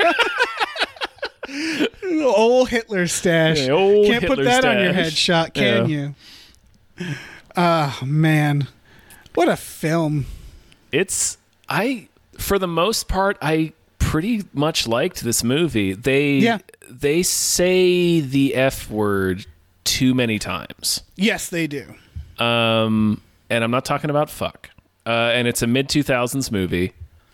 Old Hitler stash. Yeah, old Can't put Hitler that on your stash. headshot, can you? Oh, man. What a film. It's I for the most part I pretty much liked this movie. They Yeah. they say the F word too many times. Yes, they do. Um and I'm not talking about fuck. Uh and it's a mid two thousands movie.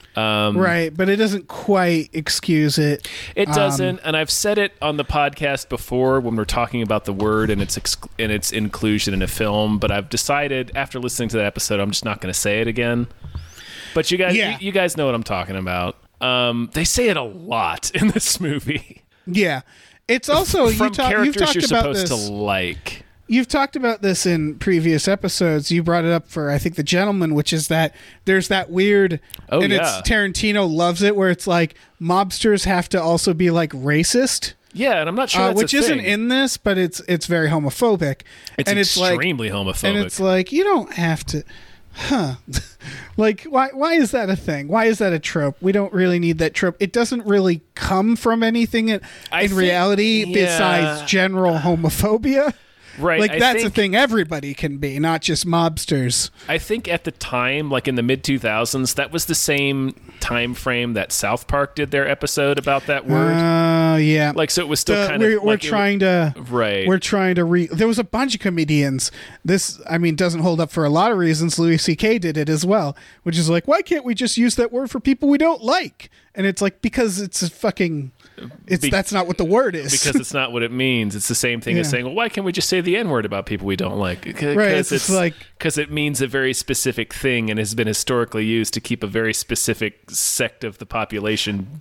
Um Right, but it doesn't quite excuse it. It Um, doesn't, and I've said it on the podcast before when we're talking about the word and its ex- and its inclusion in a film. But I've decided after listening to that episode, I'm just not going to say it again. But you guys, Yeah. you, you guys know what I'm talking about. Um, they say it a lot in this movie Yeah. It's also, you from talk, you've characters talked you're about supposed this. to like. You've talked about this in previous episodes. You brought it up for, I think, The Gentleman, which is that there's that weird, Oh, and yeah. it's Tarantino loves it, where it's like mobsters have to also be like racist, Yeah, and I'm not sure uh, that's which a isn't thing. in this, but it's it's very homophobic. It's and it's like, extremely homophobic. and it's like you don't have to, huh? Like why why is that a thing? Why is that a trope? We don't really need that trope. It doesn't really come from anything in, I in think- reality yeah. besides general homophobia. right. Like I that's think, a thing everybody can be, not just mobsters. I think at the time, like in the mid two thousands, that was the same time frame that South Park did their episode about that word. Uh, yeah. like, so it was still The- kind we're, of we're like it- trying to Right. We're trying to re. There was a bunch of comedians. This, I mean, doesn't hold up for a lot of reasons. Louis C K did it as well, which is like, why can't we just use that word for people we don't like? And it's like because it's a fucking. It's Be- that's not what the word is. because it's not what it means. It's the same thing as Yeah. saying, well, why can't we just say the N word about people we don't like? Because Right, it's it's just like- because it means a very specific thing and has been historically used to keep a very specific sect of the population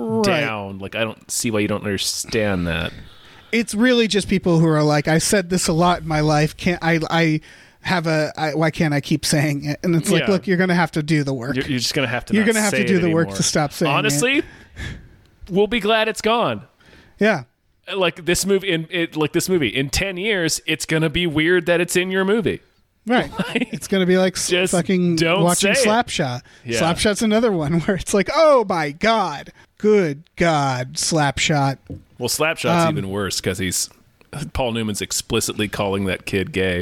down. Like, I don't see why you don't understand that. It's really just people who are like, I said this a lot in my life. Can't I? I have a. I, why can't I keep saying it? And it's like, Yeah. look, you're gonna have to do the work. You're, you're just gonna have to. You're not gonna have to say do it the work anymore. to stop saying it. Honestly, we'll be glad it's gone. Yeah. Like this movie in it, like this movie in ten years, it's gonna be weird that it's in your movie. Right. It's going to be like s- Just fucking don't watching say it. Slapshot. Yeah. Slapshot's another one where it's like, oh my God. good God, Slapshot. Well, Slapshot's Um, even worse because he's Paul Newman's explicitly calling that kid gay.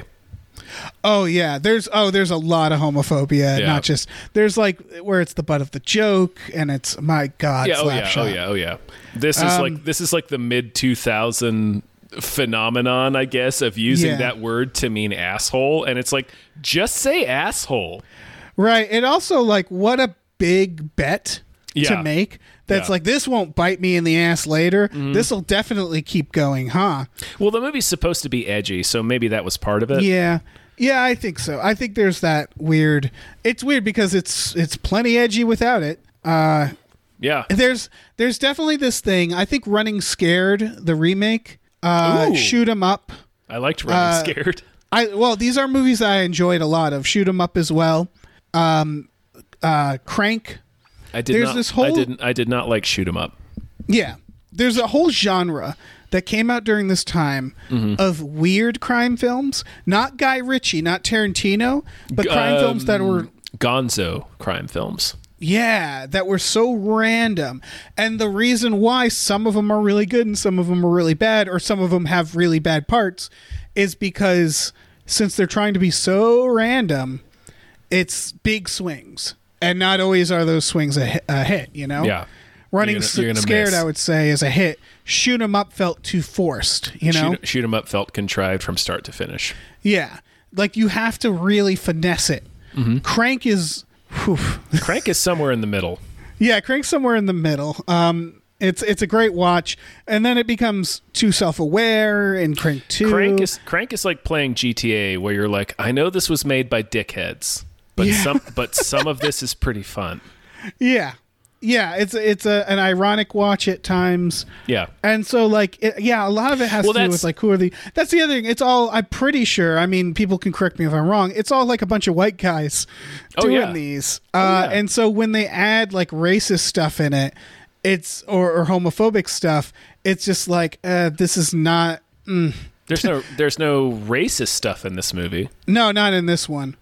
Oh yeah, there's oh there's a lot of homophobia. Yeah. Not just there's like where it's the butt of the joke, and it's my God, Yeah, oh yeah, Slapshot. oh yeah, oh yeah. This is Um, like this is like the mid two thousand phenomenon, I guess, of using Yeah. that word to mean asshole, and it's like just say asshole. Right. And also, like, what a big bet Yeah. to make. That's Yeah. like, this won't bite me in the ass later. Mm-hmm. This will definitely keep going, huh? Well, the movie's supposed to be edgy, so maybe that was part of it. Yeah. Yeah, I think so. I think there's that weird. It's weird because it's it's plenty edgy without it. Uh, Yeah. there's there's definitely this thing. I think Running Scared, the remake, uh, Ooh. Shoot 'em Up. I liked Running uh, Scared. I well, these are movies I enjoyed a lot of. Shoot 'em Up as well. Um, uh, Crank. I did there's not this whole- I didn't I did not like Shoot 'em Up. Yeah. There's a whole genre that came out during this time Mm-hmm. of weird crime films. Not Guy Ritchie, not Tarantino, but crime films that were, Gonzo crime films. yeah, that were so random. And the reason why some of them are really good and some of them are really bad, or some of them have really bad parts, is because since they're trying to be so random, it's big swings. And not always are those swings a hit, a hit you know? Yeah. Running You're gonna- you're gonna Scared, miss. I would say, is a hit. Shoot 'em Up felt too forced, you know? Shoot, Shoot 'em Up felt contrived from start to finish. Yeah. Like, you have to really finesse it. Mm-hmm. Crank is... whew. Crank is somewhere in the middle. Yeah, Crank's somewhere in the middle. Um, it's it's a great watch. And then it becomes too self-aware in Crank two. Crank is Crank is like playing G T A, where you're like, I know this was made by dickheads, but Yeah. some but some of this is pretty fun. Yeah. Yeah, it's it's a, an ironic watch at times. Yeah. And so, like, it, yeah, a lot of it has Well, to do that's- with, like, who are the... That's the other thing. It's all, I'm pretty sure, I mean, people can correct me if I'm wrong, it's all, like, a bunch of white guys Oh, doing yeah. these. Uh, yeah. And so when they add, like, racist stuff in it, it's... Or, or homophobic stuff, it's just like, uh, this is not... Mm. There's no there's no racist stuff in this movie. No, not in this one.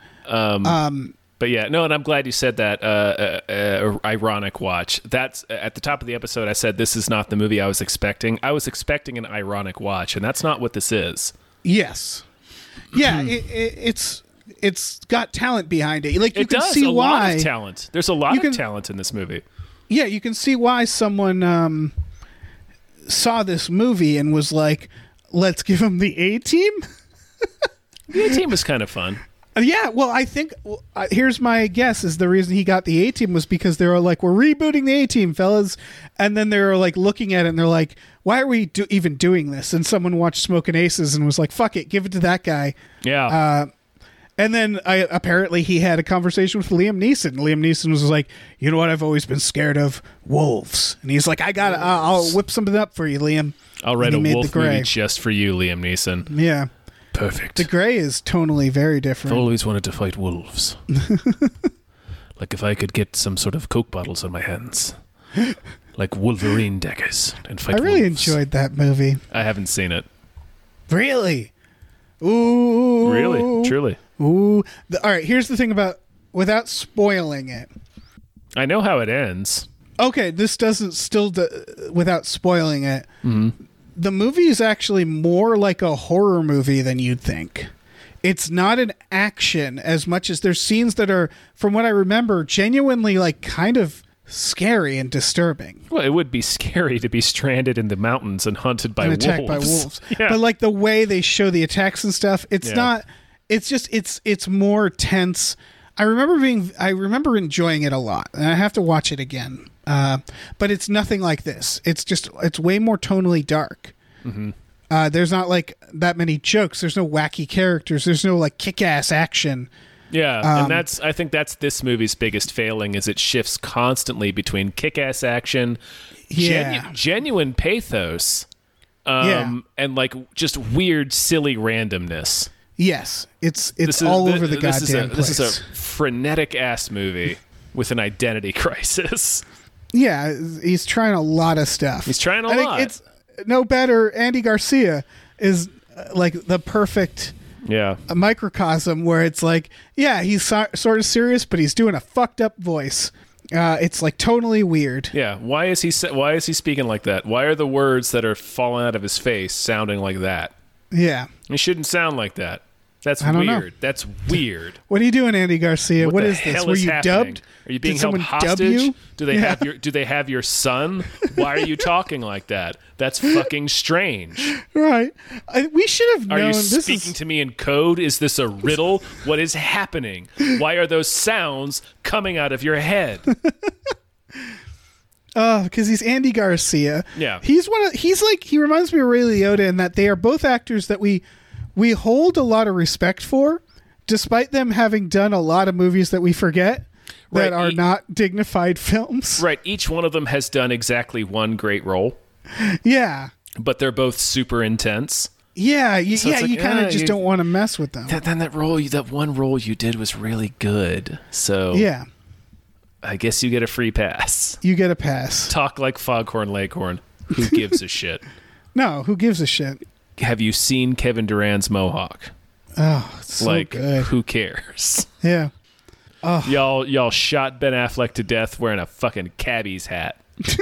But yeah, no, and I'm glad you said that. Uh, uh, uh, ironic watch. That's at the top of the episode. I said this is not the movie I was expecting. I was expecting an ironic watch, and that's not what this is. Yes. Yeah, it, it, it's... It's got talent behind it. Like, you It can does see a why... lot of talent. There's a lot You of can- talent in this movie. Yeah, you can see why someone um, saw this movie and was like, let's give him the A-Team? The team was kind of fun. Uh, yeah, well, I think, well, uh, here's my guess, is the reason he got the A-Team was because they were like, we're rebooting the A-Team, fellas. And then they were like looking at it and they're like, why are we do- even doing this? And someone watched Smokin' Aces and was like, fuck it, give it to that guy. Yeah. Uh, And then I, apparently he had a conversation with Liam Neeson. Liam Neeson was like, you know what I've always been scared of? Wolves. And he's like, I got it. I'll whip something up for you, Liam. I'll write and a he made wolf The Grey. movie just for you, Liam Neeson. Yeah. Perfect. The Grey is tonally very I've different. always wanted to fight wolves. Like if I could get some sort of Coke bottles on my hands. Like Wolverine daggers and fight I really wolves. enjoyed that movie. I haven't seen it. Really? Ooh. Really? Truly. Ooh. The, all right, here's the thing about, without spoiling it. I know how it ends. Okay, this doesn't still, do, without spoiling it. Mm-hmm. The movie is actually more like a horror movie than you'd think. It's not an action as much as there's scenes that are, from what I remember, genuinely like kind of scary and disturbing. Well, it would be scary to be stranded in the mountains and hunted by and wolves. attacked by wolves. Yeah. But like the way they show the attacks and stuff, it's Yeah. not. It's just it's it's more tense. I remember being I remember enjoying it a lot, and I have to watch it again. Uh, but it's nothing like this. It's just it's way more tonally dark. Mm-hmm. Uh, there's not like that many jokes. There's no wacky characters. There's no like kick-ass action. Yeah, Um, and that's I think that's this movie's biggest failing is it shifts constantly between kick-ass action, Yeah. genu- genuine pathos, um, Yeah. and like just weird, silly randomness. Yes, it's it's This is- all thi- over the this goddamn is a, place. This is a frenetic ass movie with an identity crisis. Yeah, he's trying a lot of stuff. He's trying a I think lot. it's no better. Andy Garcia is uh, like the perfect Yeah, a microcosm where it's like, yeah, he's so, sort of serious, but he's doing a fucked up voice. Uh, it's like totally weird. Yeah. Why is he sa- Why is he speaking like that? Why are the words that are falling out of his face sounding like that? Yeah. It shouldn't sound like that. That's I don't know. weird. That's weird. What are you doing, Andy Garcia? What, what the is this? hell Were is you happening? dubbed? Are you being Did held someone dub hostage? you? Do they Yeah. have your Do they have your son? Why are you talking like that? That's fucking strange. Right. I, we should have Are known. you This speaking is to me in code? Is this a riddle? What is happening? Why are those sounds coming out of your head? uh because he's Andy Garcia. Yeah. He's one of. He's like he reminds me of Ray Liotta in that they are both actors that we we hold a lot of respect for, despite them having done a lot of movies that we forget Right, that are e- not dignified films. Right. Each one of them has done exactly one great role, Yeah. but they're both super intense. Yeah, you, So yeah, it's like, you kind of uh, just you- don't want to mess with them. That, then that role, you- that one role you did was really good. So Yeah, I guess you get a free pass. you get a pass. Talk like Foghorn Leghorn. Who gives a shit? No, who gives a shit? Have you seen Kevin Durant's mohawk? Oh, it's so like, good. who cares? Yeah. Y'all, y'all shot Ben Affleck to death wearing a fucking cabbie's hat. He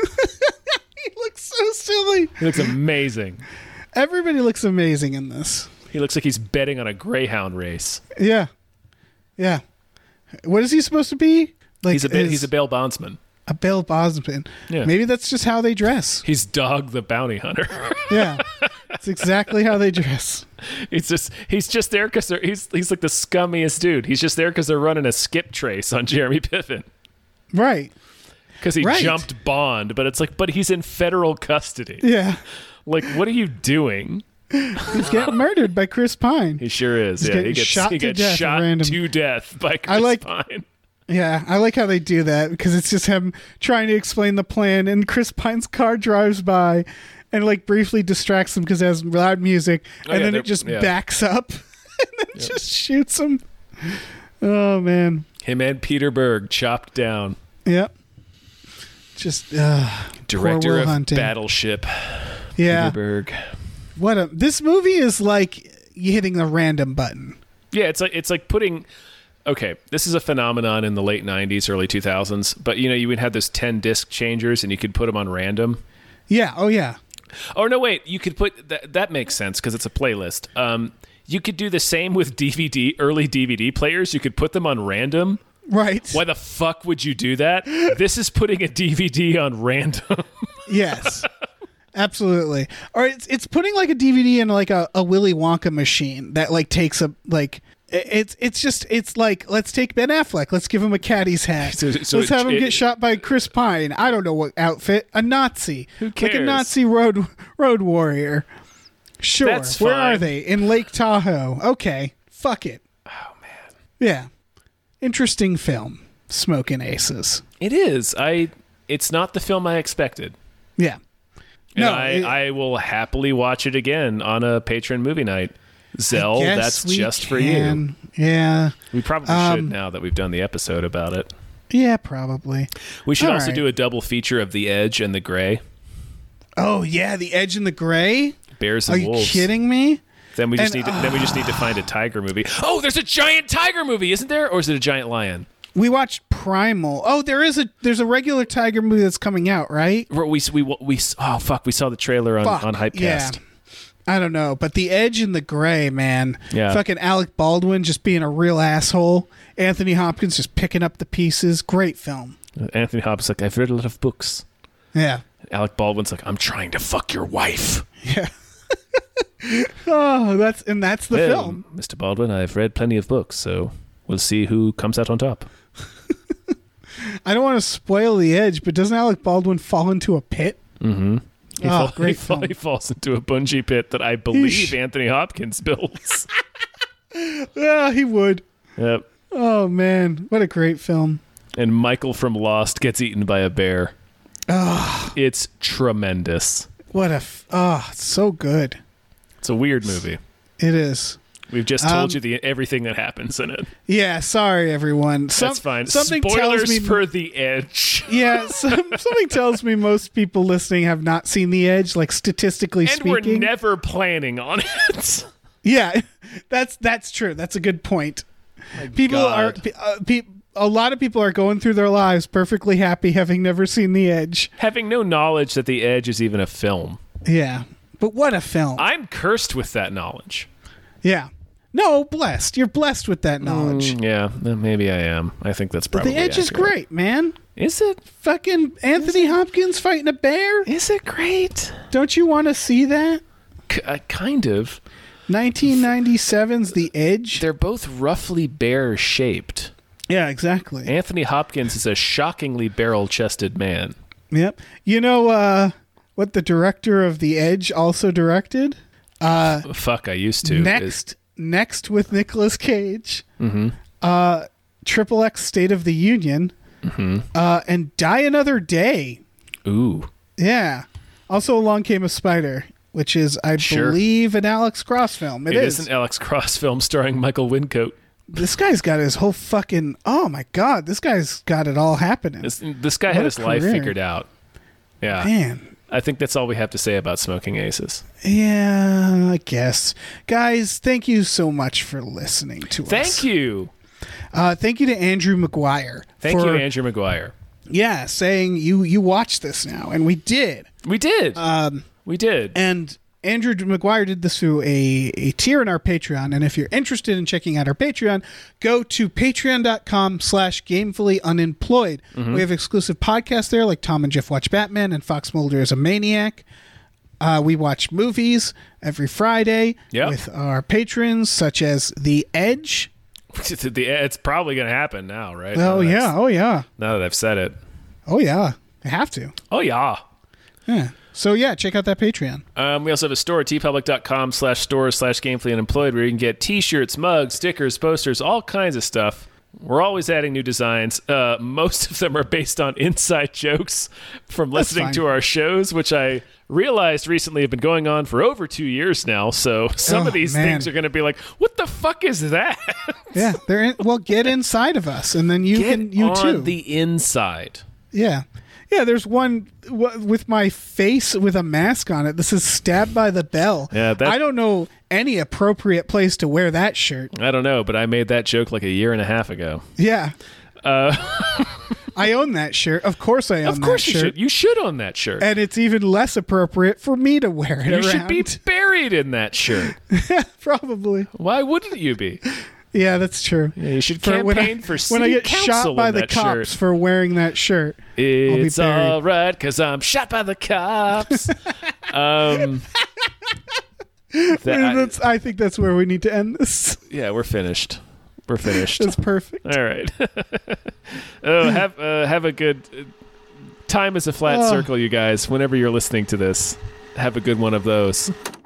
looks so silly. He looks amazing. Everybody looks amazing in this. He looks like he's betting on a greyhound race. Yeah. Yeah. What is he supposed to be? Like He's a bit, is he's a bail bondsman. a Bill Bosman. Yeah. Maybe that's just how they dress. He's Dog the bounty hunter. Yeah. It's exactly how they dress. He's just he's just there because he's he's like the scummiest dude. He's just there because they're running a skip trace on Jeremy Piven Right. because he Right. jumped Bond. But it's like, but he's in federal custody. Yeah. Like, what are you doing? He's getting murdered by Chris Pine. He sure is. He's yeah, he getting gets shot he to gets death at shot random. to death by Chris I like- Pine. Yeah, I like how they do that because it's just him trying to explain the plan, and Chris Pine's car drives by and like briefly distracts him because it has loud music, Oh, and yeah, then they're- it just yeah. backs up and then just shoots him. Oh man, Him and Peter Berg chopped down. yep. Just uh, Director Will of Hunting. Battleship. yeah. Peter Berg. What a this movie is like you hitting the random button. Yeah, it's like it's like putting. Okay, this is a phenomenon in the late nineties, early two thousands. But you know, you would have those ten disc changers, and you could put them on random. Yeah. Oh yeah. Oh no, wait! You could put that. That makes sense because it's a playlist. Um, you could do the same with D V D, early D V D players. You could put them on random. Right. Why the fuck would you do that? This is putting a D V D on random. Yes. Absolutely. Or it's it's putting like a D V D in like a, a Willy Wonka machine that like takes a like it- it's it's just it's like let's take Ben Affleck, let's give him a caddy's hat. So- so let's have it- him get it- shot by Chris Pine. I don't know what outfit. A Nazi. Who Like a cares? Nazi road road warrior. Sure. That's Where fine. are they? In Lake Tahoe. Okay. Fuck it. Oh man, Yeah. Interesting film. Smoking Aces. it is. I. It's not the film I expected. Yeah. And No, I, it- I will happily watch it again on a patron movie night. Zell, Guess that's we just for you. can. Yeah. We probably Um, should now that we've done the episode about it. Yeah, probably. We should all also right. do a double feature of The Edge and The Gray. Oh yeah, The Edge and the Gray. Bears Are and you Wolves. kidding me? Then we just And, need to, then we just need to find a tiger movie. Oh, there's a giant tiger movie, isn't there? Or is it a giant lion? We watched Primal. Oh, there is a there's a regular tiger movie that's coming out, right? Or We we we oh fuck, we saw the trailer on Fuck, on Hypecast. yeah. I don't know, but The Edge and the Gray, man. Yeah. Fucking Alec Baldwin just being a real asshole. Anthony Hopkins just picking up the pieces. Great film. Anthony Hopkins like, I've read a lot of books. Yeah. Alec Baldwin's like, I'm trying to fuck your wife. Yeah. Oh, that's and that's the Well, film. Mister Baldwin, I've read plenty of books, so we'll see who comes out on top. I don't want to spoil The Edge, but doesn't Alec Baldwin fall into a pit? Mm-hmm. He, Oh, fall- great he, fall- film. he falls into a bungee pit that I believe Yeesh. Anthony Hopkins builds. Yeah, he would. Yep. Oh man, what a great film. And Michael from Lost gets eaten by a bear. It's tremendous. What a f- oh, it's so good. It's a weird movie. It is. We've just told Um, you the everything that happens in it. Yeah, sorry everyone. Some, That's fine. Something Spoilers tells me for The Edge. yeah, some, something tells me most people listening have not seen The Edge, like statistically And we're speaking. never planning on it. Yeah, that's that's true. That's a good point. People God. are pe- uh, pe- a lot of people are going through their lives perfectly happy having never seen The Edge. Having no knowledge that The Edge is even a film. Yeah. But what a film. I'm cursed with that knowledge. Yeah. No, blessed. You're blessed with that knowledge. Mm, yeah, maybe I am. I think that's probably The Edge is accurate. great, man. Is it? Fucking Anthony Hopkins fighting a bear? Is it great? Don't you want to see that? C- uh, kind of. nineteen ninety-seven's The Edge. They're both roughly bear-shaped. Yeah, exactly. Anthony Hopkins is a shockingly barrel-chested man. Yep. You know uh, what the director of The Edge also directed? Uh, Fuck, I used to. next, Is- next with Nicolas Cage. Mm-hmm. Uh, Triple X State of the Union. Mm-hmm. Uh, and Die Another Day. Ooh. Yeah. Also, Along Came a Spider, which is, I Sure. believe, an Alex Cross film. It, It is. is an Alex Cross film starring Michael Wincote. This guy's got his whole fucking. Oh my god, this guy's got it all happening. This, this guy What had a his life career. figured out. Yeah. Man. I think that's all we have to say about Smoking Aces. Yeah, I guess. Guys, thank you so much for listening to us. Thank you. Uh, thank you to Andrew McGuire. Thank for, you, Andrew McGuire. Yeah, saying you you watch this now, and we did. We did. Um, we did. And Andrew McGuire did this through a, a tier in our Patreon. And if you're interested in checking out our Patreon, go to patreon.com slash gamefully unemployed. Mm-hmm. We have exclusive podcasts there like Tom and Jeff Watch Batman and Fox Mulder is a Maniac. Uh, we watch movies every Friday Yep. with our patrons, such as The Edge. The- it's probably going to happen now, right? Oh, Now that yeah. I've- Oh, yeah. Now that I've said it. Oh, yeah. I have to. Oh, yeah. Yeah. So, yeah, check out that Patreon. Um, we also have a store at tpublic.com slash stores slash gamefully unemployed where you can get t-shirts, mugs, stickers, posters, all kinds of stuff. We're always adding new designs. Uh, most of them are based on inside jokes from listening fine. to our shows, which I realized recently have been going on for over two years now. So some Oh, of these man. things are going to be like, what the fuck is that? Yeah. They're in, well, get inside of us, and then you Get can, you on too. the inside. Yeah. Yeah, there's one w- with my face with a mask on it. This is Stabbed by the Bell. Yeah, that- I don't know any appropriate place to wear that shirt. I don't know, but I made that joke like a year and a half ago. Yeah. Uh, I own that shirt. Of course I own of course that you shirt. should. You should own that shirt. And it's even less appropriate for me to wear it You around. should be buried in that shirt. Probably. Why wouldn't you be? Yeah, that's true. Yeah, you should For when I, campaign for when I city get council shot by in the that cops shirt. for wearing that shirt. It's buried. all right because I'm shot by the cops. um, that- I- That's, I think that's where we need to end this. yeah, we're finished. We're finished. That's perfect. All right. oh, have uh, have a good uh, time is a flat Oh. circle, you guys. Whenever you're listening to this, have a good one of those.